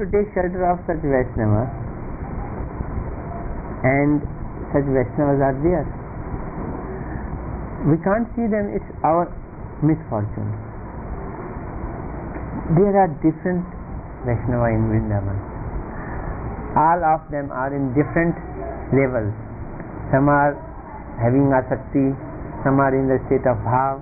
to take shelter of such Vaishnavas, and such Vaishnavas are there. We can't see them, it's our misfortune. There are different Vaishnava in Vrindavan. All of them are in different levels. Some are having asakti, some are in the state of bhav.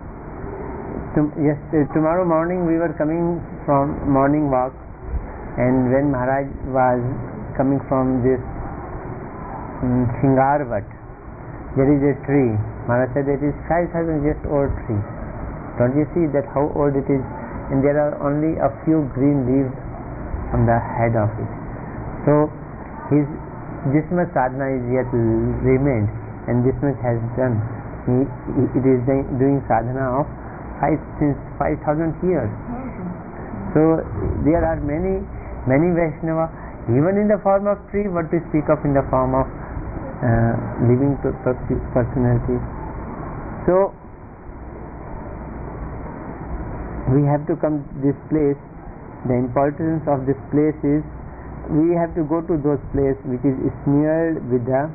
Tomorrow morning we were coming from morning walk, and when Maharaj was coming from this Shingarvat, there is a tree. Maharaj said it is 5,000 years old tree. Don't you see that how old it is? And there are only a few green leaves on the head of it. So this much sadhana is yet remained, and this much has done. It is doing sadhana of since 5,000 years. So there are many Vaishnava, even in the form of tree, what to speak of in the form of living personality. So we have to come to this place. The importance of this place is we have to go to those places which is smeared with the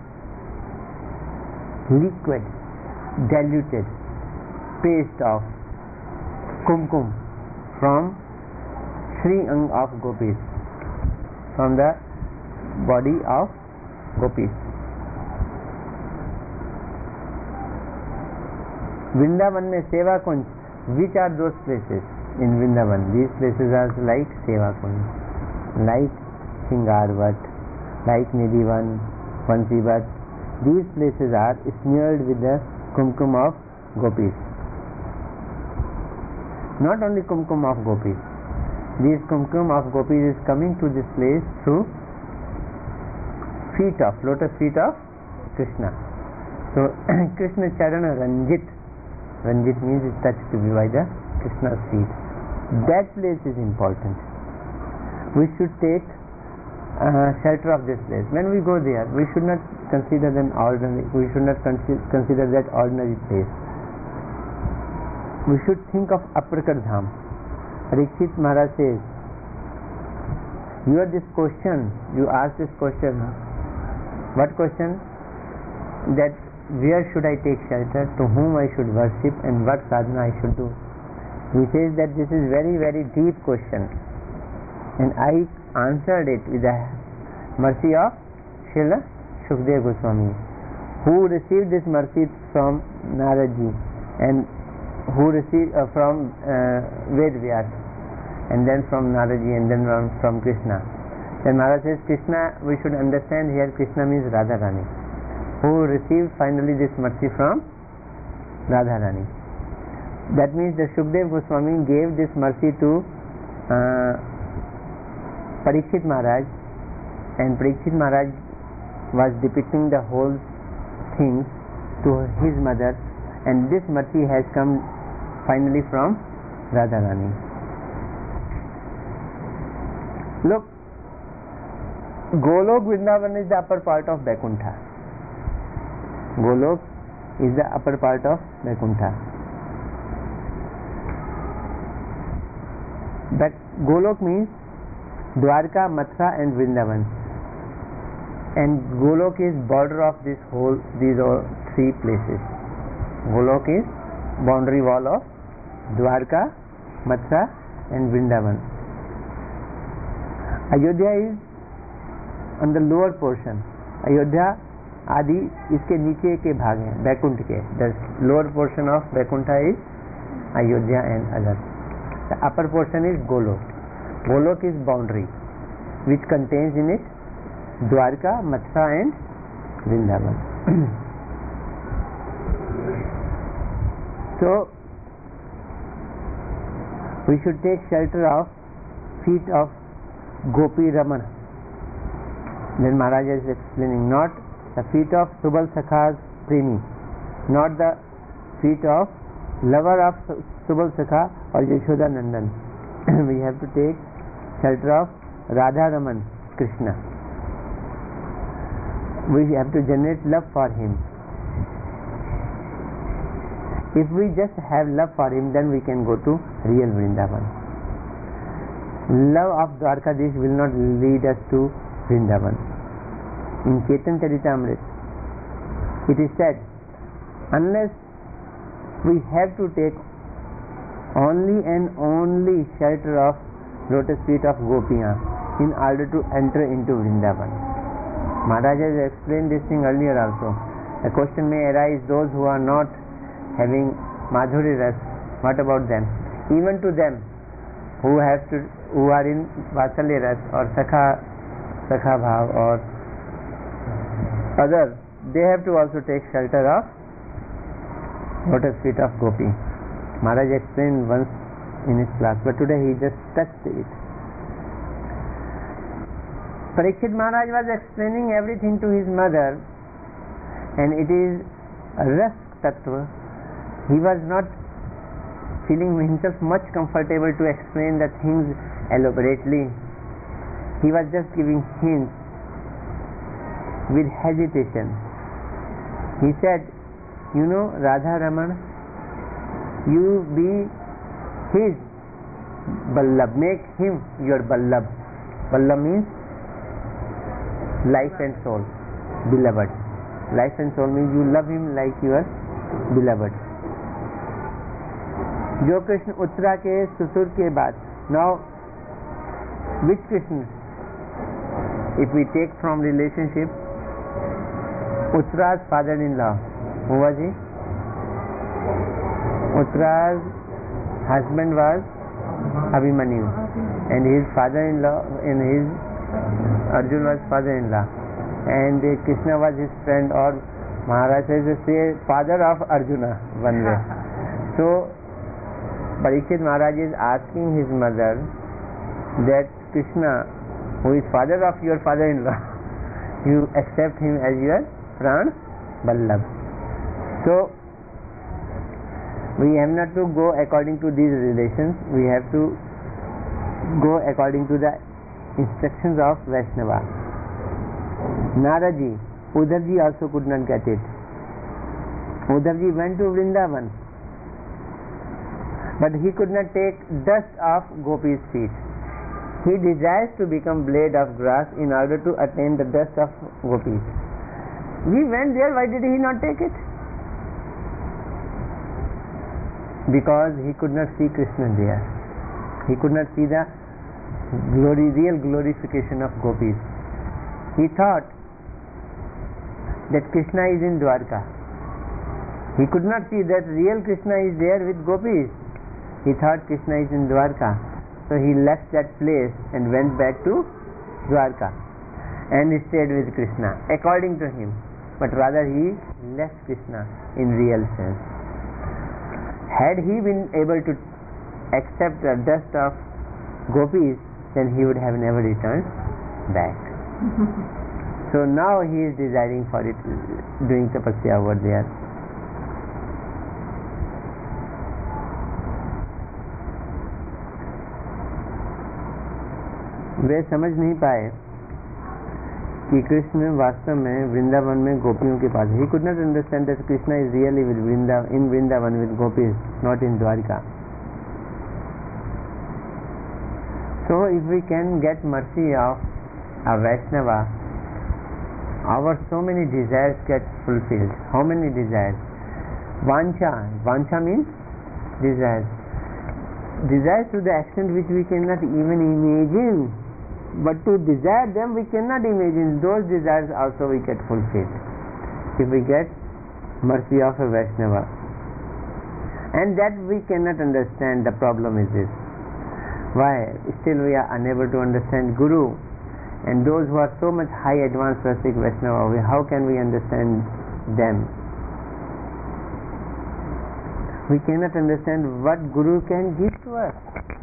liquid, diluted paste of kumkum from Sri Ang of Gopis, from the body of Gopis. Vrindavan mein Seva Kunj. Which are those places in Vrindavan? These places are like Seva Kunj, like Shingarvat, like Nidhivan, Vansivat. These places are smeared with the kumkum of Gopis. Not only kumkum of Gopis. This kumkum of Gopis is coming to this place through lotus feet of Krishna. So Krishna Charana Ranjit. Ranjit means it's touched by the Krishna's feet. That place is important. We should take shelter of this place. When we go there, we should not consider them ordinary. We should not consider that ordinary place. We should think of Aprakar Dham. Parikshit Maharaj says, you ask this question. What question? That where should I take shelter, to whom I should worship, and what sadhana I should do. He says that this is very, very deep question, and I answered it with the mercy of Srila Shukdev Goswami, who received this mercy from Naradji, and who received from Ved Vyas, and then from Naradji, and then from Krishna. Then Maharaj says Krishna, we should understand here Krishna means Radharani, who received finally this mercy from Radharani. That means the Shukdev Goswami gave this mercy to Parikshit Maharaj, and Parikshit Maharaj was depicting the whole thing to his mother, and this mercy has come finally from Radharani. Look, Golok Vrindavan is the upper part of Vaikuntha. Golok is the upper part of Vaikuntha. But Golok means Dwarka, Mathura and Vrindavan. And Golok is border of these all three places. Golok is boundary wall of Dwarka, Mathura and Vrindavan. Ayodhya is on the lower portion. Ayodhya आदि इसके नीचे के भाग हैं वैकुंठ के. The lower portion of Vaikuntha is Ayodhya and others. The upper portion is Golok. Golok is boundary which contains in it Dwarka, Mathura and Vrindavan. So we should take shelter of feet of Gopi Ramana. Then Maharaj is explaining, not the feet of Subal Sakha's Premi, not the feet of lover of Subal Sakha or Yashoda Nandan. We have to take shelter of Radha Raman, Krishna. We have to generate love for him. If we just have love for him, then we can go to real Vrindavan. Love of Dwarkadish will not lead us to Vrindavan. In Chaitanya Charitamrita, it is said, unless we have to take only and only shelter of lotus feet of Gopiya in order to enter into Vrindavan. Maharaj has explained this thing earlier also. A question may arise, those who are not having Madhuri Ras, what about them? Even to them who are in Vatsalya Ras or Sakha Bhav or other, they have to also take shelter of lotus feet of Gopi. Maharaj explained once in his class, but today he just touched it. Parikshit Maharaj was explaining everything to his mother, and it is Ras Tattva. He was not feeling himself much comfortable to explain the things elaborately. He was just giving hints with hesitation. He said, you know, Radha Raman, you be his Ballabh, make him your Ballabh. Ballabh means life and soul, beloved. Life and soul means you love him like your beloved. जो कृष्ण उत्तरा के ससुर के बाद, now which Krishna, if we take from relationship, Uttara's father-in-law, who was he? Uttara's husband was Abhimanyu, and his father-in-law, and his Arjuna was father-in-law, and Krishna was his friend, or Maharaj says say father of Arjuna, one way. So Parikshit Maharaj is asking his mother that Krishna, who is father of your father-in-law, you accept him as your Pran Ballabh. So we have not to go according to these relations, we have to go according to the instructions of Vaishnava. Naraji, Uddhavji also could not get it. Uddhavji went to Vrindavan, but he could not take dust of Gopi's feet. He desires to become blade of grass in order to attain the dust of Gopis. We went there, why did he not take it? Because he could not see Krishna there. He could not see the real glorification of Gopis. He thought that Krishna is in Dwarka. He could not see that real Krishna is there with Gopis. He thought Krishna is in Dwarka. So he left that place and went back to Dwarka and stayed with Krishna according to him. But rather he left Krishna in real sense. Had he been able to accept the dust of Gopis, then he would have never returned back. So now he is desiring for it, doing tapasya over there. वे समझ नहीं पाए कि कृष्ण वास्तव में वृंदावन में गोपियों के पास. He could not understand that Krishna is really with in Vrindavan with gopis, not in Dwarka. So if we can get mercy of a Vaishnava, our so many desires get fulfilled. How many desires? Vancha means desires. Desires to the extent which we cannot even imagine. But to desire them we cannot imagine. Those desires also we get fulfilled if we get mercy of a Vaishnava. And that we cannot understand. The problem is this. Why? Still we are unable to understand Guru. And those who are so much high advanced Rasik Vaishnava, how can we understand them? We cannot understand what Guru can give to us.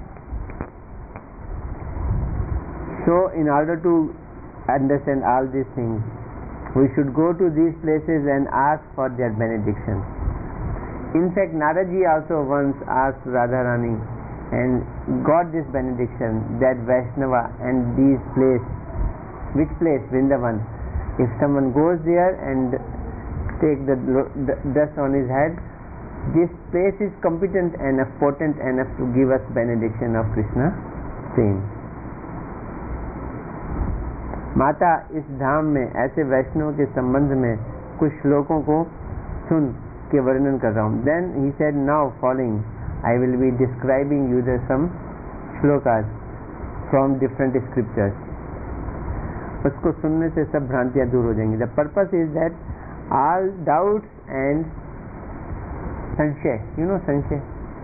So in order to understand all these things, we should go to these places and ask for their benediction. In fact, Naraji also once asked Radharani and got this benediction that Vaishnava and these place, which place? Vrindavan. If someone goes there and take the dust on his head, this place is competent enough, potent enough to give us benediction of Krishna same. माता इस धाम में ऐसे वैष्णव के संबंध में कुछ श्लोकों को सुन के वर्णन कर रहा हूँ. Then he said, now following I will be describing you the some shlokas from different scriptures. उसको सुनने से सब भ्रांतियां दूर हो जाएंगी. The purpose is that all doubts and संशय, you know संशय,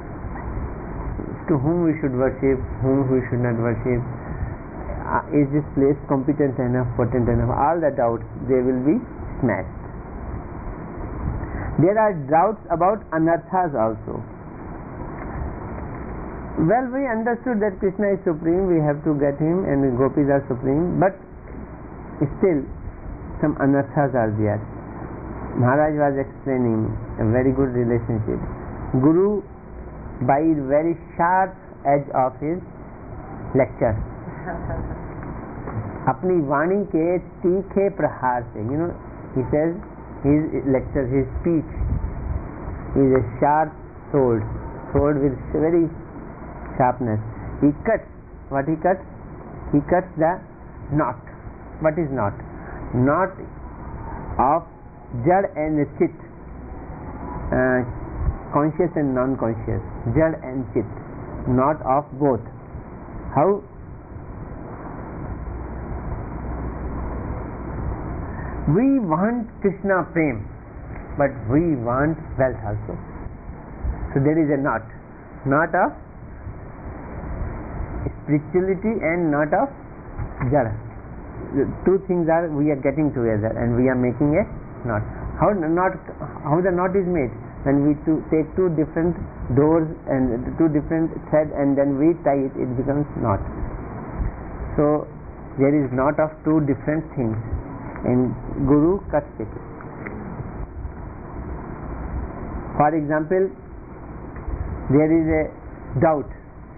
to whom we should worship, whom we should not worship, is this place competent enough, potent enough, all the doubts, they will be smashed. There are doubts about anarthas also. Well, we understood that Krishna is supreme, we have to get him, and the gopis are supreme, but still some anarthas are there. Maharaj was explaining a very good relationship. Guru, by very sharp edge of his lecture, अपनी वाणी के तीखे प्रहार से, you know, he says his lecture, his speech is a sharp sword with very sharpness. He cuts, what he cuts? He cuts the knot. What is knot? Knot of jad and chit, conscious and non-conscious, jad and chit, knot of both. How? We want Krishna prem, but we want wealth also. So there is a knot of spirituality and knot of jada. Two things are, we are getting together and we are making a knot. How the knot is made? When we take two different doors and two different threads and then we tie it, it becomes knot. So there is knot of two different things, and Guru cuts it. For example, there is a doubt.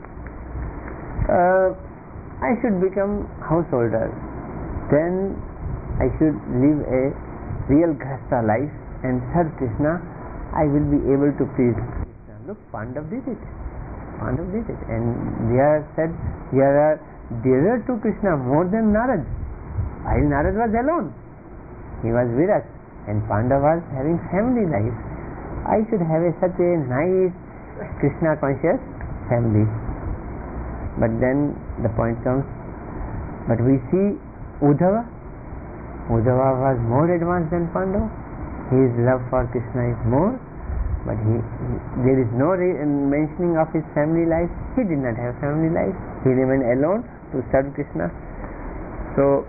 I should become householder, then I should live a real Grihastha life and serve Krishna. I will be able to please Krishna. Look, Pandav did it, and they are said they are dearer to Krishna more than Narad. While Narad was alone, he was with us, and Pandav was having family life. I should have such a nice Krishna conscious family. But then the point comes, but we see Uddhava was more advanced than Pandava. His love for Krishna is more, but there is no mentioning of his family life. He did not have family life. He remained alone to serve Krishna. So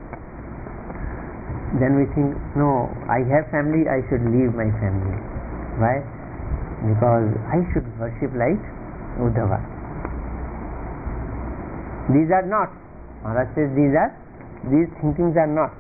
then we think, no, I have family, I should leave my family. Why? Because I should worship like Uddhava. These are not. Maharaj says these thinkings are not.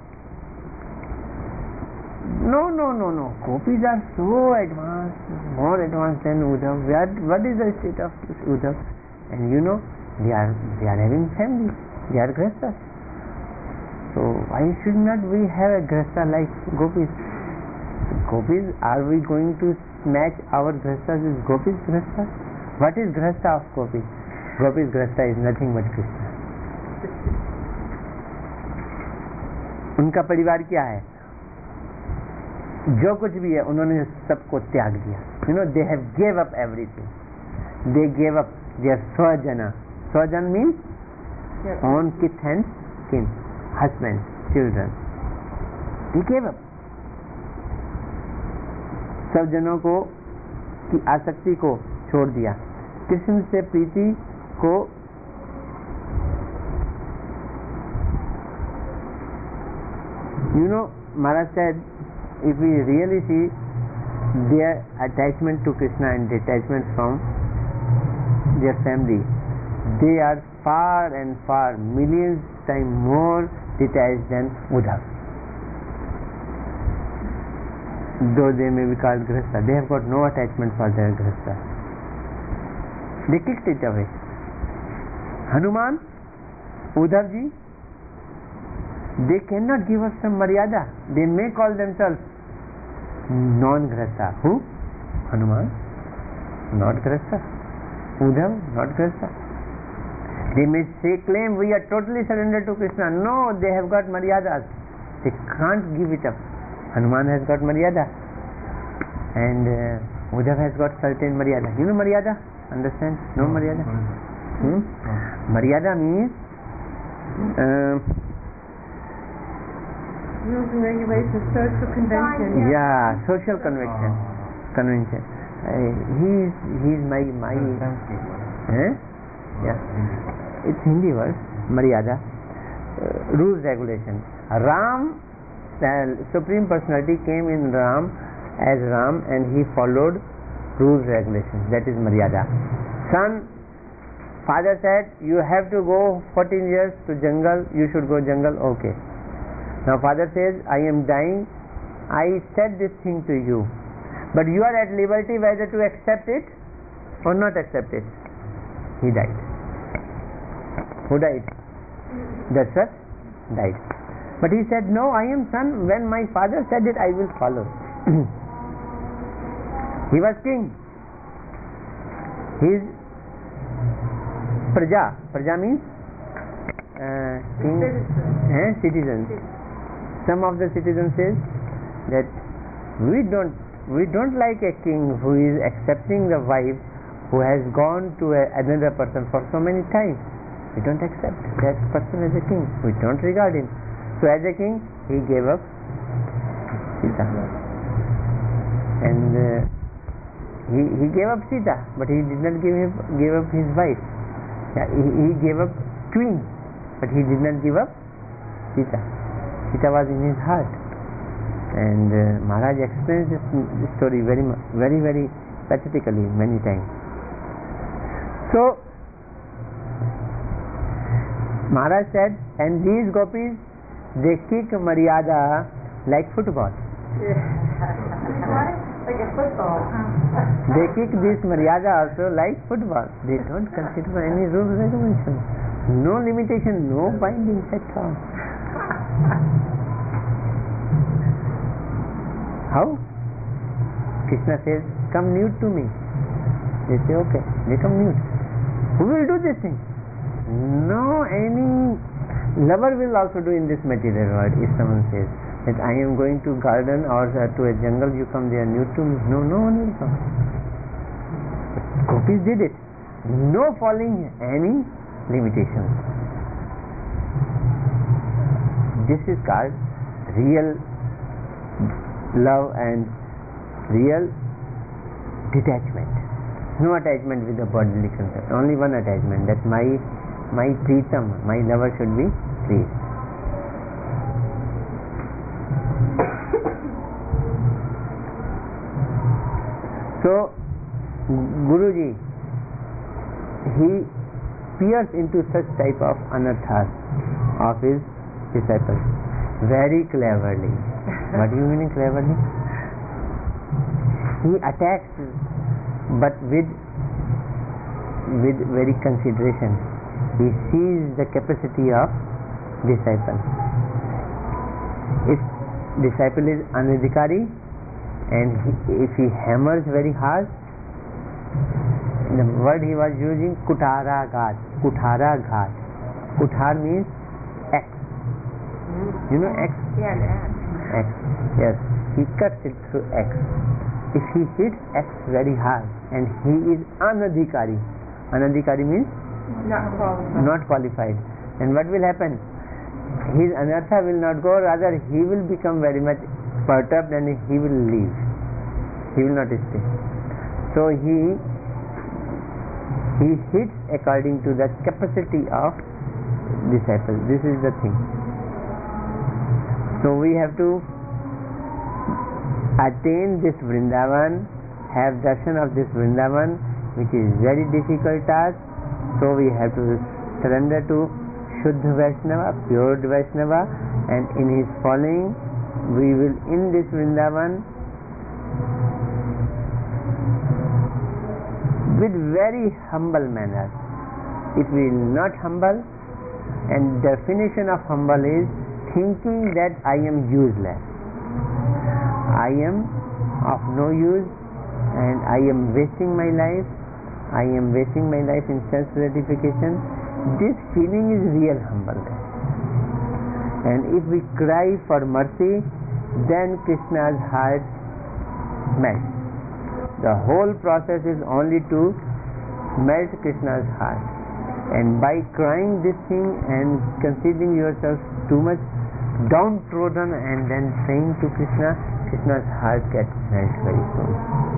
No. Gopis are so advanced, more advanced than Uddhav. What is the state of Uddhav? And you know, they are having family. They are Grihasthas. So why should not we have a Grihastha like Gopis? Gopis, are we going to match our Grihasthas with Gopis Grihastha? What is Grihastha of Gopis? Gopis Grihastha is nothing but Krishna. उनका परिवार क्या है? जो कुछ भी है उन्होंने सबको त्याग दिया. You know, they have gave up everything. They gave up their swajana. Swajana means own kith and kin, husband, children. They gave up. सब जनों को की आसक्ति को छोड़ दिया. कृष्ण से प्रीति को Maharaj said, if we really see their attachment to Krishna and detachment from their family, they are far and far, millions times more detached than Uddhav. Though they may be called Grihastha, they have got no attachment for their Grihastha. They kicked it away. Hanuman, Uddhav ji, they cannot give us some maryada. They may call themselves non-Grihastha. Who? Hanuman, not Grihastha. Uddhav, not Grihastha. They may claim we are totally surrendered to Krishna. No, they have got maryadas. They can't give it up. Hanuman has got maryada, and Uddhav has got certain maryada. You know maryada? Understand? No maryada? Maryada means rules and regulations, social convention. Yeah, social convention. He's my yeah. It's Hindi word, maryada, rules, regulation. Ram, the Supreme Personality came in Ram as Ram, and he followed rules, regulations. That is maryada. Son, father said, you have to go 14 years to jungle. You should go jungle. Okay. Now father says, I am dying. I said this thing to you, but you are at liberty whether to accept it or not accept it. He died. Who died? Dasharatha died. But he said, no, I am son. When my father said it, I will follow. He was king. He is Praja. Praja means king, citizens. Some of the citizens says that we don't like a king who is accepting the wife who has gone to another person for so many times. We don't accept that person as a king. We don't regard him. So as a king, he gave up Sita. And he gave up Sita, but he did not give up his wife. Yeah, he gave up queen, but he did not give up Sita. Sita was in his heart. And Maharaj explains this story very, very pathetically many times. So Maharaj said, and these gopis, they kick maryada like football. Like a football. They kick this maryada also like football. They don't consider any rules, regulations, no limitation, no binding at all. How? Krishna says, come nude to me. They say, okay, they come nude. Who will do this thing? No, any lover will also do in this material world. If someone says that I am going to garden or to a jungle, you come there nude to me. No one will come. But gopis did it. No following any limitations. This is called real love and real detachment. No attachment with the bodily concept. Only one attachment, that my Pritam, my lover should be pleased. So Guruji, he peers into such type of anarthas of his disciples very cleverly. What do you mean cleverly? He attacks, but with very consideration. He sees the capacity of disciple. If disciple is anadhikari, and if he hammers very hard, the word he was using, kuthara ghat. Kuthar means axe. You know axe? Yeah, an axe. Axe. Yes. He cuts it through axe. If he hits axe very hard and he is anadhikari means not qualified. And what will happen? His anartha will not go, rather he will become very much perturbed and he will leave. He will not stay. So he hits according to the capacity of disciple. This is the thing. So we have to attain this Vrindavan, have darshan of this Vrindavan, which is very difficult task. So we have to surrender to Shuddha Vaishnava, pure Vaishnava, and in his following we will in this Vrindavan with very humble manner. If we will not humble, and definition of humble is thinking that I am useless, I am of no use, and I am wasting my life. I am wasting my life in self gratification. this feeling is real humbleness. And if we cry for mercy, then Krishna's heart melts. The whole process is only to melt Krishna's heart. And by crying this thing and considering yourself too much downtrodden and then saying to Krishna, Krishna's heart gets melt very soon.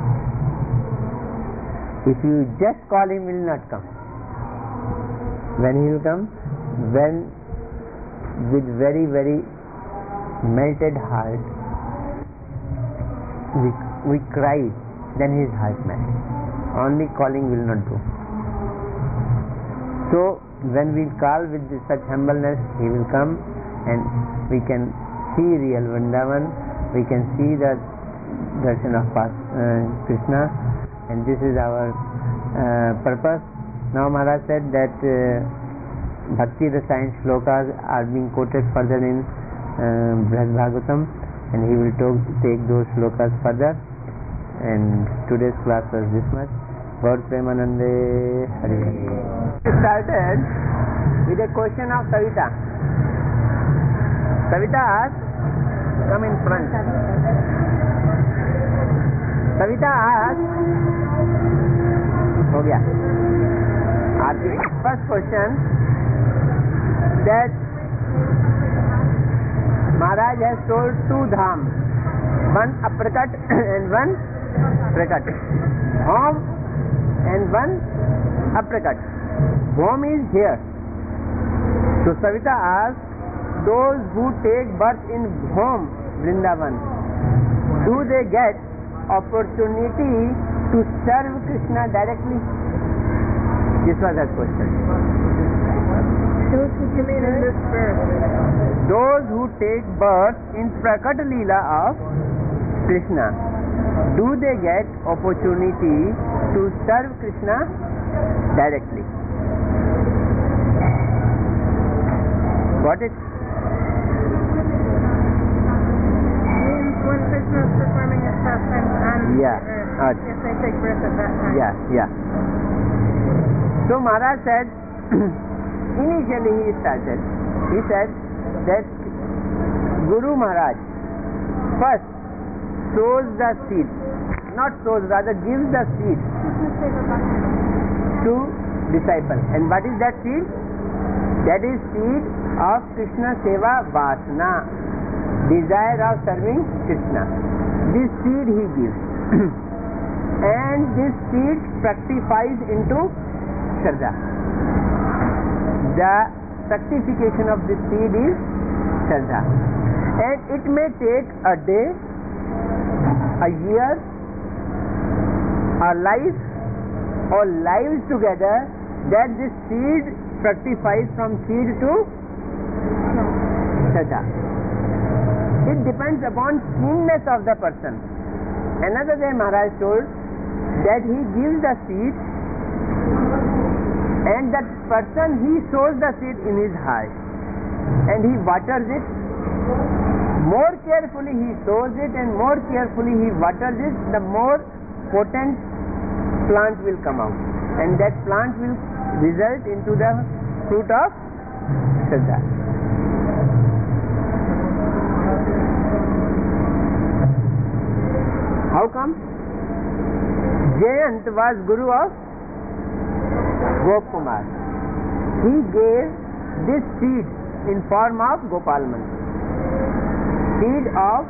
If you just call him, he will not come. When he will come? When with very, very melted heart we cry, then his heart melts. Only calling will not do. So when we call with such humbleness, he will come and we can see real Vrindavan, we can see the darshan of Krishna, and this is our purpose. Now Maharaj said that Bhakti Rasayan shlokas are being quoted further in Brihad Bhagavatam, and he will take those shlokas further. And today's class was this much. Gaur Premanande Hari Hari. We started with a question of Savita. Savita asked, come in front. Savita asked, हो गया. First question, that Maharaj has told two dham, one aprakat and one prakat, Bhom and one aprakat. Bhom is here. So Savita asked, those who take birth in Bhom, Vrindavan, do they get opportunity to serve Krishna directly? This was her question. Those who commit in this birth. Those who take birth in Prakat Leela of Krishna, do they get opportunity to serve Krishna directly? Got it? Means when Krishna is performing his pastimes on the earth, if they take birth at that time. Yeah. So Maharaj said, initially he said that Guru Maharaj first sows the seed, not sows, rather gives the seed to disciple. And what is that seed? That is seed of Krishna Seva Vasana, desire of serving Krishna. This seed he gives. And this seed fructifies into Shraddha. The fructification of this seed is Shraddha. And it may take a day, a year, a life, or lives together, that this seed fructifies from seed to Shraddha. It depends upon keenness of the person. Another day Maharaj told that he gives the seed, and that person, he sows the seed in his heart and he waters it. More carefully he sows it and more carefully he waters it, the more potent plant will come out, and that plant will result into the fruit of Shraddha. How come? Jayant was Guru of Gop Kumar. He gave this seed in form of Gopal Mantra, seed of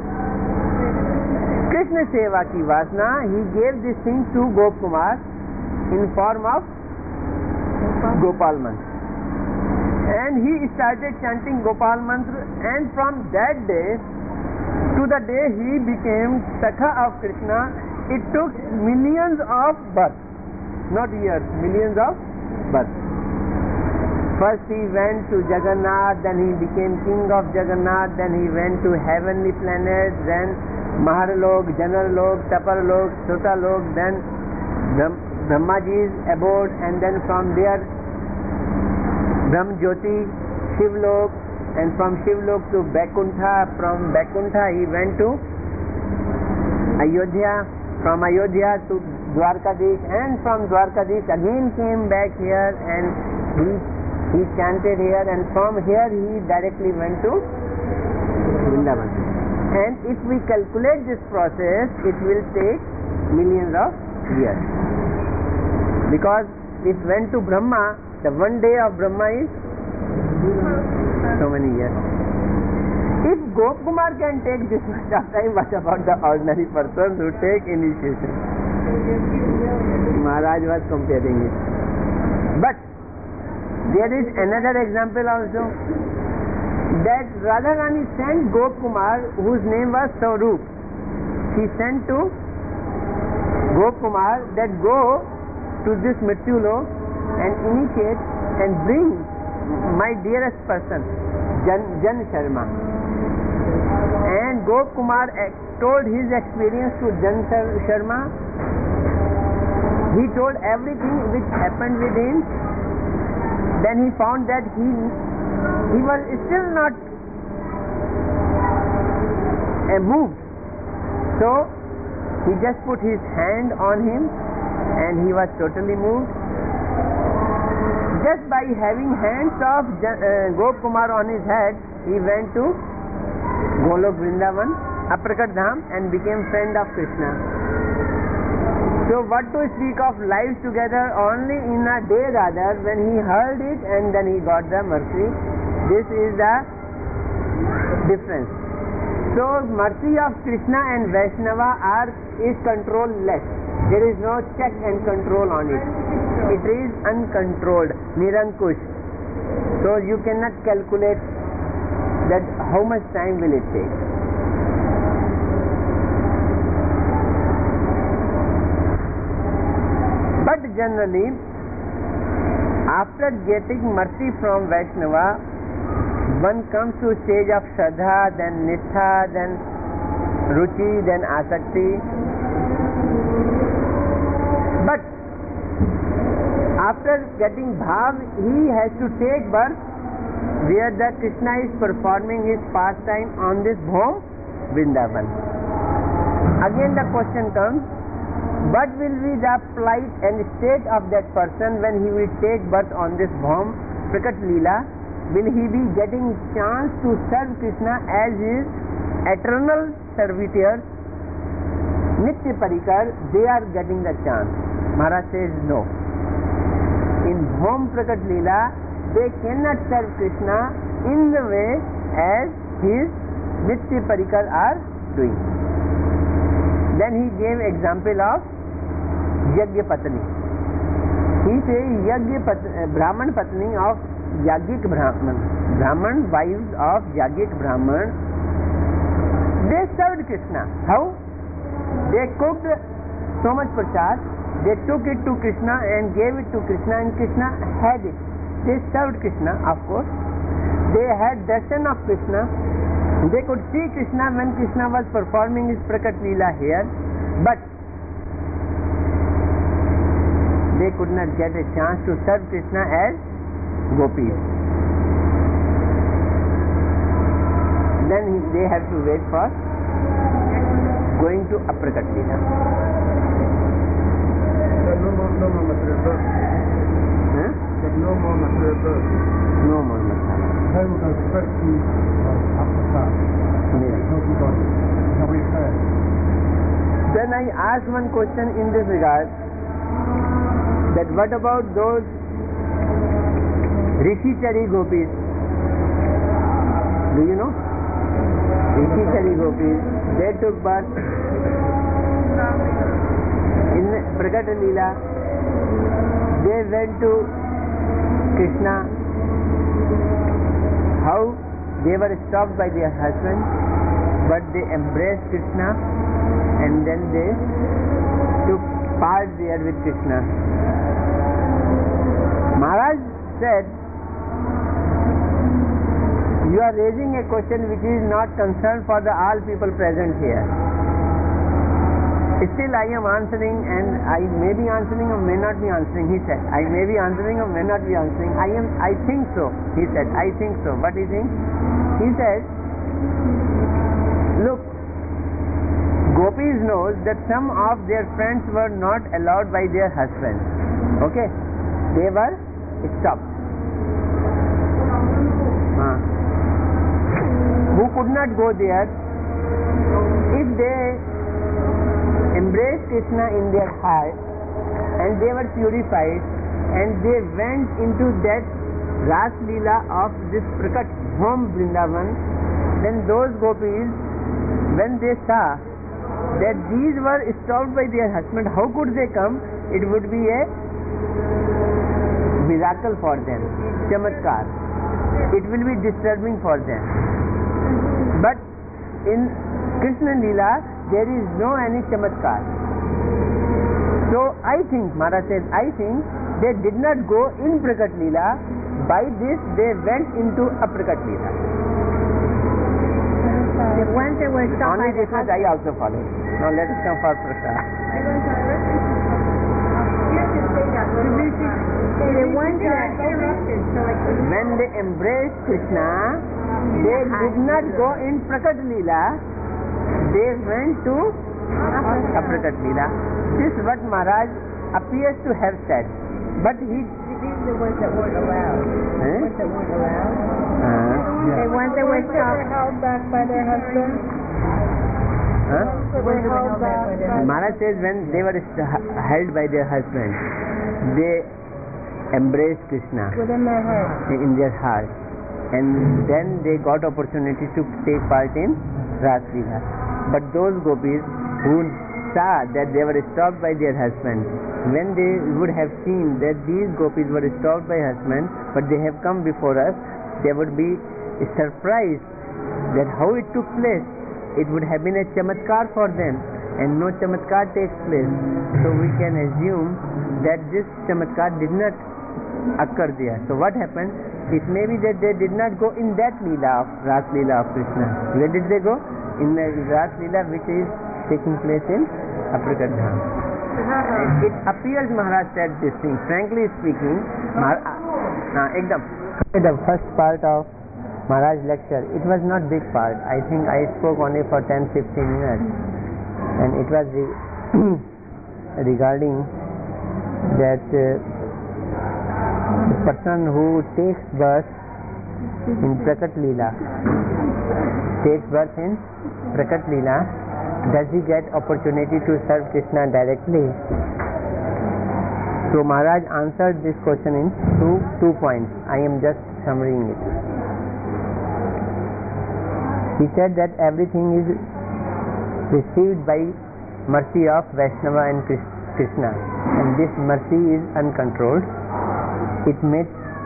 Krishna Seva ki Vasana. He gave this thing to Gop Kumar in form of Gopal Mantra, and he started chanting Gopal Mantra, and from that day to the day he became Sakha of Krishna, it took millions of births, not years, millions of births. First he went to Jagannath, then he became king of Jagannath, then he went to heavenly planets, then Maharlok, Janarlok, Taparlok, Sotalok, then Brahmaji's abode, and then from there Brahmjyoti, Shivlok, and from Shivlok to Vaikuntha. From Vaikuntha he went to Ayodhya, from Ayodhya to Dwarkadish, and from Dwarkadish again came back here and he chanted here, and from here he directly went to Vrindavan. And if we calculate this process, it will take millions of years, because it went to Brahma. The one day of Brahma is so many years. If Gopkumar can take this much of time, what about the ordinary person who take initiation? Maharaj was comparing it. But there is another example also, that Radharani sent Gopkumar, whose name was Sarup. She sent to Gopkumar that go to this Mrityulok and initiate and bring my dearest person, Jan Sharma. And Gopkumar told his experience to Jan Sharma. He told everything which happened with him. Then he found that he was still not moved. So he just put his hand on him and he was totally moved. Just by having hands of Gopkumar on his head, he went to Golok Vrindavan, Aprakat Dham, and became friend of Krishna. So what to speak of lives together only in a day rather, when he heard it and then he got the mercy. This is the difference. So mercy of Krishna and Vaishnava is controlled-less. There is no check and control on it. It is uncontrolled, Nirankush. So you cannot calculate that how much time will it take. But generally, after getting mercy from Vaishnava, one comes to stage of Shraddha, then Nistha, then Ruchi, then Asakti. But after getting Bhav, he has to take birth where the Krishna is performing his pastime on this Bhom Vrindavan. Again the question comes, what will be the plight and state of that person when he will take birth on this Bhom Prakat Leela? Will he be getting chance to serve Krishna as his eternal servitors? Nitya Parikar, they are getting the chance. Maharaj says no. In Bhom Prakat Leela, they cannot serve Krishna in the way as his Nitya Parikar are doing. Then he gave example of Yajna Patni. He says Brahman Patni of Yajnik Brahman. Brahman wives of Yajnik Brahman, they served Krishna. How? They cooked so much prasad, they took it to Krishna and gave it to Krishna, and Krishna had it. They served Krishna, of course. They had darshan of Krishna. They could see Krishna when Krishna was performing his Prakat Leela here, but they could not get a chance to serve Krishna as gopis. Then they have to wait for going to Aprakat Leela. No more material birth. Huh? No more material birth. No more masala. They will go straight to Aprakat. Nobody cares. Then I asked one question in this regard, that what about those Rishikari gopis? Do you know? Rishikari gopis, they took birth in Prakat Leela. They went to Krishna. How? They were stopped by their husband, but they embraced Krishna and then they took part there with Krishna. Maharaj said, you are raising a question which is not concerned for the all people present here. Still I am answering, and I may be answering or may not be answering, he said. I may be answering or may not be answering. I think so, he said. I think so. What do you think? He said, look, gopis knows that some of their friends were not allowed by their husbands. Okay? They were stopped. could not go there, if they embraced Krishna in their heart and they were purified and they went into that Ras Leela of this Prakat home Vrindavan, then those gopis, when they saw that these were stopped by their husband, how could they come? It would be a miracle for them, chamatkar. It will be disturbing for them. But in Krishna Leela, there is no any chamatkar. So I think, Maharaj says, I think they did not go in Prakat Leela. By this, they went into Aprakat Leela. Once they were stopped Only by the this much I also follow. Now let us come for Prasad. The ones that When they embraced Krishna, they did not go in Prakat Leela. They went to Aprakat Leela. This is what Maharaj appears to have said. But he... These are the ones that weren't allowed. The ones that weren't allowed. The ones that were held back by their husbands. Maharaj says when they were held by their husband, they embraced Krishna Within their heart. in their heart, and then they got opportunity to take part in Ras Leela. But those gopis who saw that they were stopped by their husband, when they would have seen that these gopis were stopped by husband, but they have come before us, they would be surprised that how it took place. It would have been a chamatkar for them, and no chamatkar takes place. So we can assume that this chamatkar did not occur there. So what happened? It may be that they did not go in that Leela of Ras Leela of Krishna. Where did they go? In the Ras Leela which is taking place in Aprakat Dham. And it appears Maharaj said this thing. Frankly speaking, the first part of Maharaj lecture, it was not big part. I think I spoke only for 10-15 minutes, and it was regarding that the person who takes birth in Prakat Leela, does he get opportunity to serve Krishna directly? So Maharaj answered this question in two points. I am just summarizing it. He said that everything is received by mercy of Vaishnava and Krishna, and this mercy is uncontrolled. It may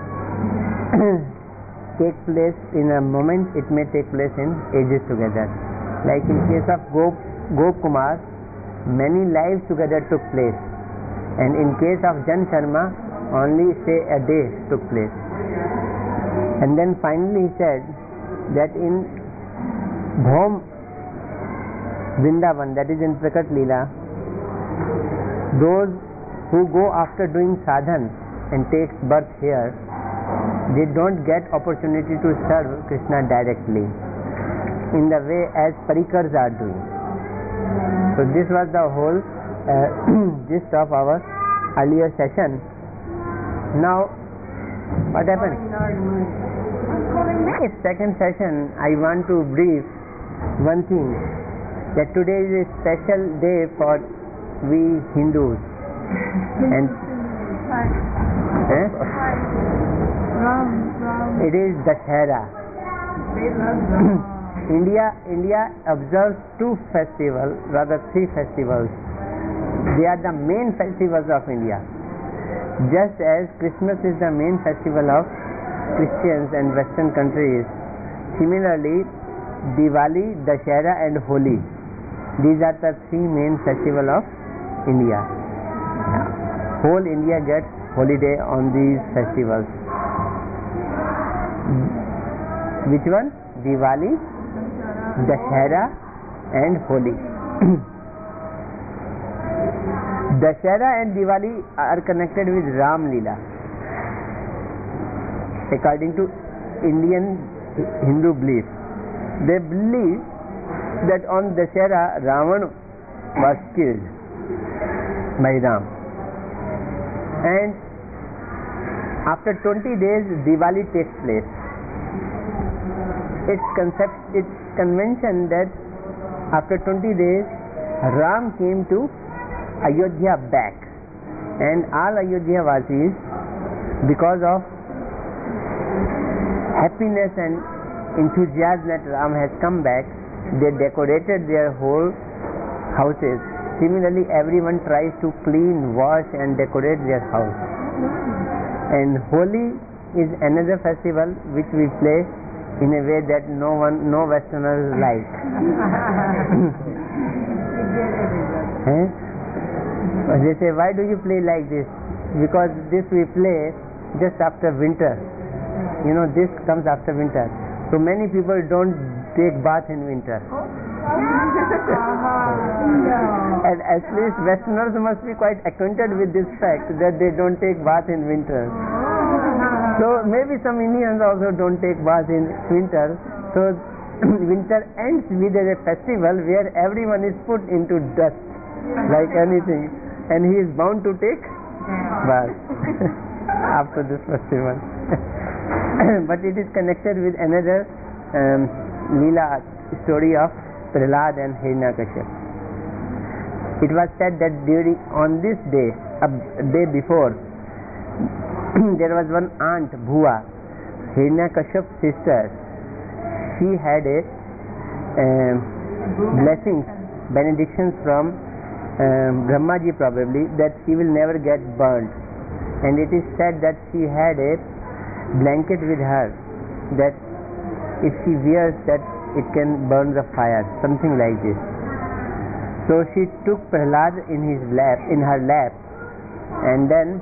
take place in a moment, it may take place in ages together. Like in case of Gop Kumar, many lives together took place, and in case of Jan Sharma, only say a day took place. And then finally he said that in Dhom Vrindavan, that is in Prakat Leela, those who go after doing sadhan and takes birth here, they don't get opportunity to serve Krishna directly in the way as Parikars are doing. So this was the whole gist of our earlier session. Now what happened? In second session I want to brief one thing, that today is a special day for we Hindus, and it is Dashera. India observes two festivals, rather three festivals. They are the main festivals of India. Just as Christmas is the main festival of Christians and Western countries, similarly Diwali, Dashera and Holi, these are the three main festivals of India. Whole India gets holiday on these festivals. Which one? Diwali, Dashera and Holi. Dashera and Diwali are connected with Ram Leela. According to Indian Hindu belief, they believe that on Dashera Ravan was killed by Ram, and after 20 days Diwali takes place. it's convention that after 20 days Ram came to Ayodhya back, and all Ayodhya Vasis, because of happiness and enthusiasm that Ram has come back, they decorated their whole houses. Similarly, everyone tries to clean, wash and decorate their house. And Holi is another festival which we play in a way that no Westerners like. They say, why do you play like this? Because this we play just after winter. This comes after winter. So many people don't take bath in winter. And at least Westerners must be quite acquainted with this fact that they don't take bath in winter. So maybe some Indians also don't take bath in winter. So winter ends with a festival where everyone is put into dust like anything, and he is bound to take bath after this festival. But it is connected with another Leela story of Prahlad and Hiranyakashipu. It was said that on this day, a day before, there was one aunt, Bhuva, Hiranyakashipu's sister. She had a blessings, benedictions from Brahmaji probably, that she will never get burned. And it is said that she had a blanket with her, that if she wears that it can burn the fire, something like this. So she took Prahlad in her lap, and then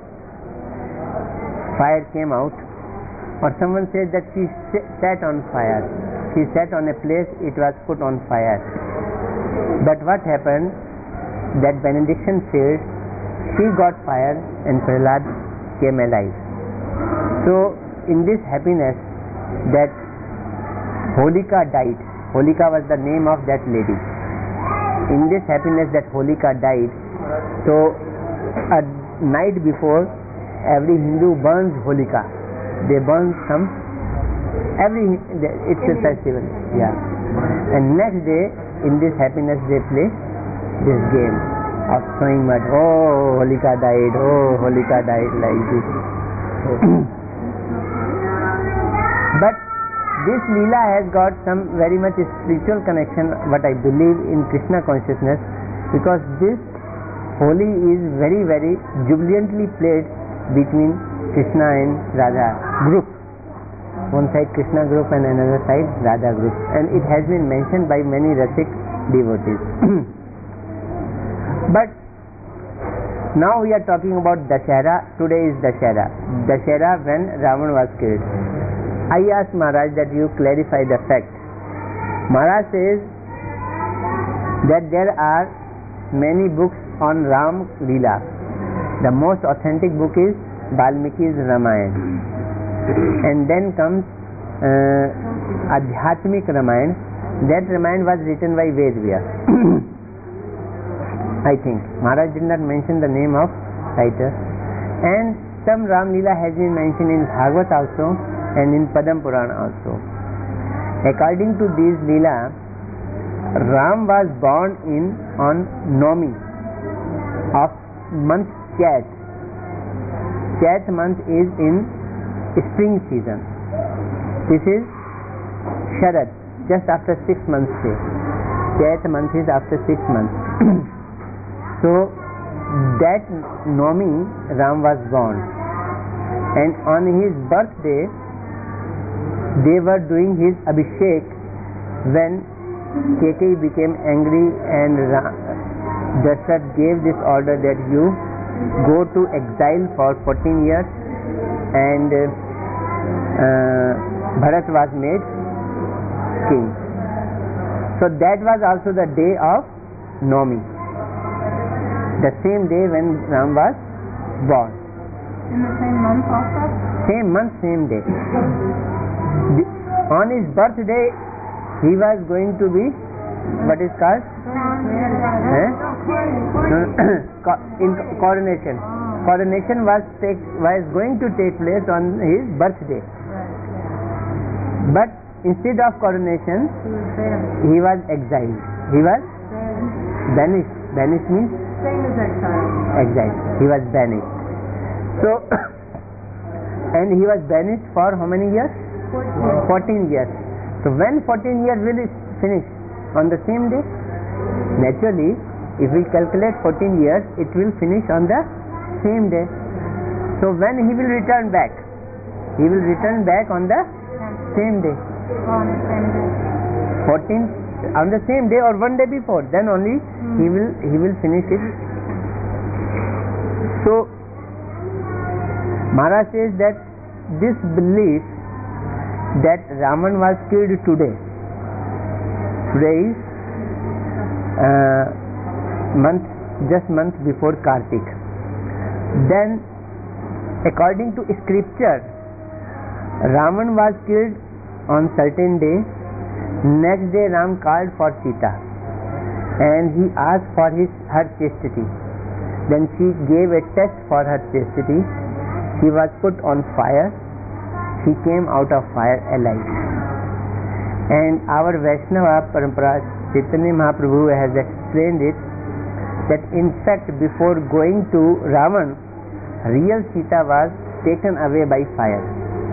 fire came out. Or someone says that she sat on fire. She sat on a place, it was put on fire. But what happened? That benediction failed. She got fire and Prahlad came alive. So in this happiness that Holika died. Holika was the name of that lady. In this happiness that Holika died, so a night before, every Hindu burns Holika. They burn some. It's a festival. Yeah. And next day, in this happiness, they play this game of throwing mud. Oh, Holika died. Oh, Holika died, like this. But this Leela has got some very much spiritual connection, what I believe, in Krishna consciousness, because this Holi is very, very jubilantly played between Krishna and Radha group. One side Krishna group and another side Radha group. And it has been mentioned by many Rasik devotees. But now we are talking about Dashera. Today is Dashera. Dashera when Ravan was killed. I asked Maharaj that you clarify the fact. Maharaj says that there are many books on Ram Leela. The most authentic book is Valmiki's Ramayana. And then comes Adhyatmik Ramayana. That Ramayana was written by Ved Vyas. I think. Maharaj did not mention the name of writer. And some Ram Leela has been mentioned in Bhagavad also and in Padam Purana also. According to these Leela, Ram was born on Nomi of month Chat. Chat month is in spring season. This is Sharad, just after 6 months say. Chat month is after 6 months. So that Nomi Ram was born, and on his birthday they were doing his Abhishek when Kekeyi became angry and Dasharatha gave this order that you go to exile for 14 years, and Bharat was made king. So that was also the day of Nomi, the same day when Ram was born. In the same month also? Same month, same day. On his birthday, he was going to be, what is called? In coronation. Coronation was going to take place on his birthday. But instead of coronation, He was there. he was exiled. He was banished. Banished means Same as exile. exiled. He was banished. So, and he was banished for how many years? 14 years. So when 14 years will it finish? On the same day? Naturally, if we calculate 14 years, it will finish on the same day. So when he will return back? He will return back on the same day. On the same day. 14 on the same day or one day before, then only he will finish it. So Maharaj says that this belief that Raman was killed today is month before Kartik. Then according to scripture, Raman was killed on certain day. Next day Ram called for Sita and he asked for her chastity. Then she gave a test for her chastity. She was put on fire. She came out of fire alive. And our Vaishnava Parampara, Chaitanya Mahaprabhu has explained it that in fact before going to Ravan, real Sita was taken away by fire.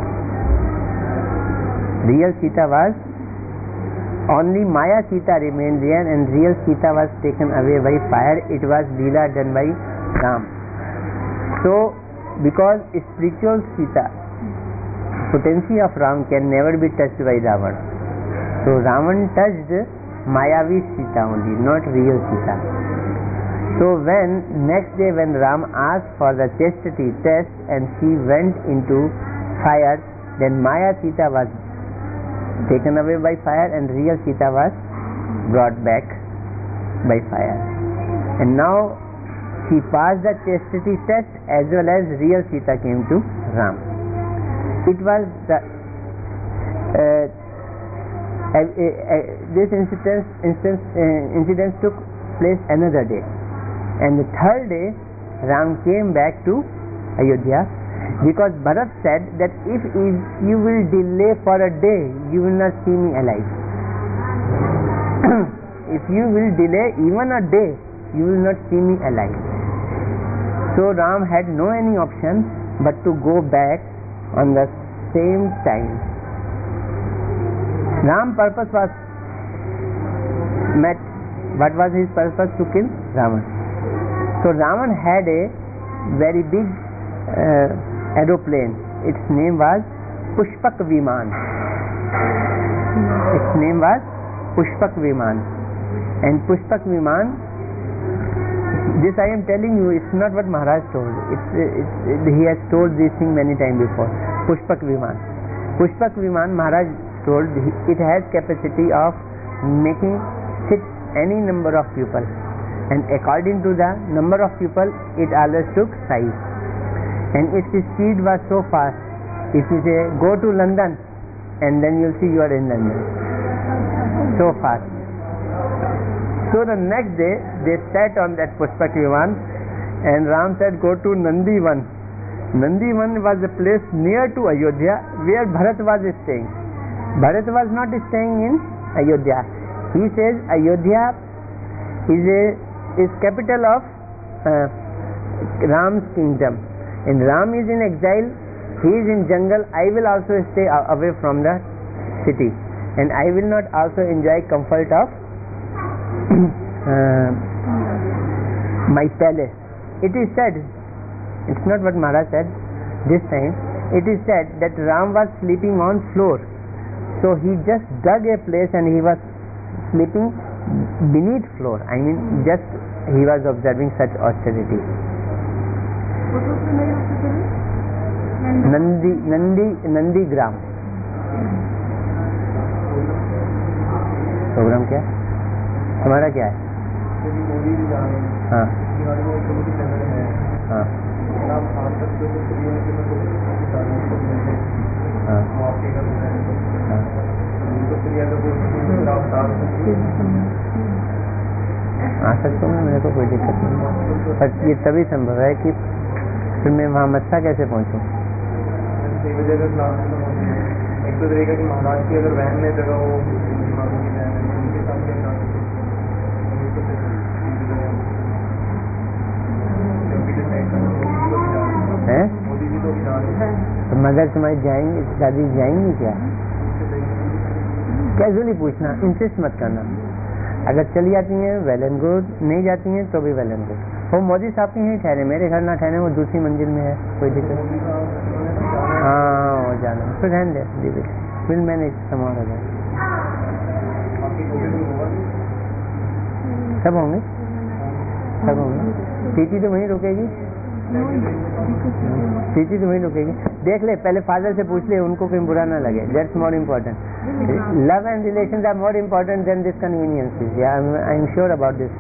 Real Sita was, only Maya Sita remained there and real Sita was taken away by fire. It was Leela done by Ram. So because spiritual Sita, potency of Ram can never be touched by Ravan. So Ravan touched Mayavi Sita only, not real Sita. So when next day when Ram asked for the chastity test and she went into fire, then Maya Sita was taken away by fire and real Sita was brought back by fire. And now she passed the chastity test as well as real Sita came to Ram. It was the this incident took place another day, and the third day Ram came back to Ayodhya, because Bharat said that if you will delay for a day, you will not see me alive. If you will delay even a day, you will not see me alive. So Ram had no any option but to go back on the same time. Ram's purpose was met. What was his purpose? To kill Ravan. So Ravan had a very big aeroplane. Its name was Pushpak Viman. Its name was Pushpak Viman. And Pushpak Viman, this I am telling you, it's not what Maharaj told. He has told this thing many times before. Pushpak Viman. Pushpak Viman, Maharaj told, it has capacity of making sit any number of people. And according to the number of people, it always took size. And its speed was so fast. If you say, go to London, and then you'll see you are in London. So fast. So the next day, they sat on that Pushpak Viman, and Ram said, go to Nandivan. Nandivan was a place near to Ayodhya, where Bharat was staying. Bharat was not staying in Ayodhya. He says, Ayodhya is capital of Ram's kingdom. And Ram is in exile, he is in jungle, I will also stay away from the city. And I will not also enjoy comfort of my palace. It is said, it's not what Maharaj said this time, it is said that Ram was sleeping on floor. So he just dug a place and he was sleeping beneath floor. I mean, just he was observing such austerity. What was the name of the village? Nandigram. Programme क्या है तुम्हारा? क्या है? हाँ हाँ आ सकता हूँ, मेरे को कोई दिक्कत नहीं, पर ये तभी संभव है कि फिर मैं वहाँ मत्था कैसे पहुँचूँ? दूसरा तरीका कि महाराज की अगर वैन में जगह हो, मुसलमानों की वैन है, तो उनके सामने ना है मोदी जी तो जा रहे हैं। तो मदर तुम्हारी जाएंगी, दादी जाएंगी क्या? कैजुअली पूछना, इंसिस्ट मत करना। अगर चली जाती हैं वेल एंड गुड, नहीं जाती हैं तो भी वेल एंड गुड। वो मोदी साहब के यहीं ठहरे, मेरे घर ना ठहरे, वो दूसरी मंजिल में है, कोई दिक्कत नहीं। हाँ वो जाना फिर रहने दे, विल मैनेज समार हो जाए, सब होंगे, सब होंगे। प्रीति तो वहीं रुकेगी, प्रीति तो वहीं रुकेगी। देख ले, पहले फादर से पूछ ले, उनको कहीं बुरा ना लगे, that's more important. Love and relations are more important than this conveniences. Yeah, I'm sure about this.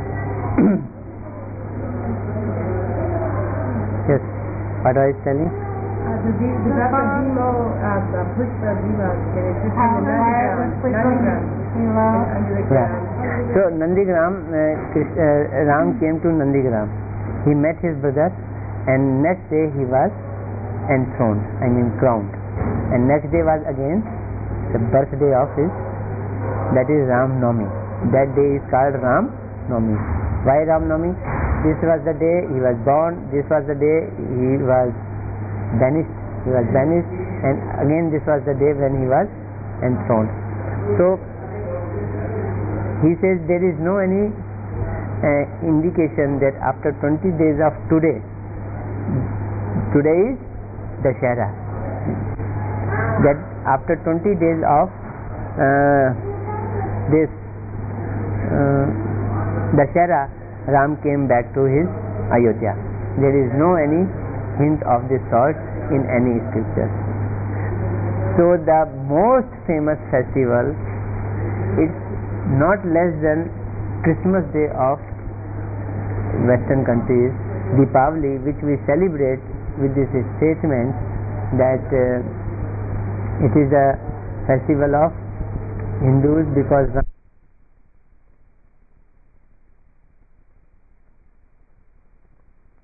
Yes, what I was telling? The Demo pushed the Demo and it just Nandigram. Yeah. So Nandigram, Ram came to Nandigram. He met his brother, and next day he was enthroned. I mean crowned. And next day was again the birthday of his, that is Ram Navami. That day is called Ram Navami. Why Ram Navami? This was the day he was born. This was the day he was banished. He was banished, and again this was the day when he was enthroned. So he says there is no any indication that after 20 days of today is Dashera, that after 20 days of this Dashera, Ram came back to his Ayodhya. There is no any hint of this sort in any scripture. So the most famous festival is not less than Christmas Day of Western countries, Deepavali, which we celebrate with this statement that it is a festival of Hindus because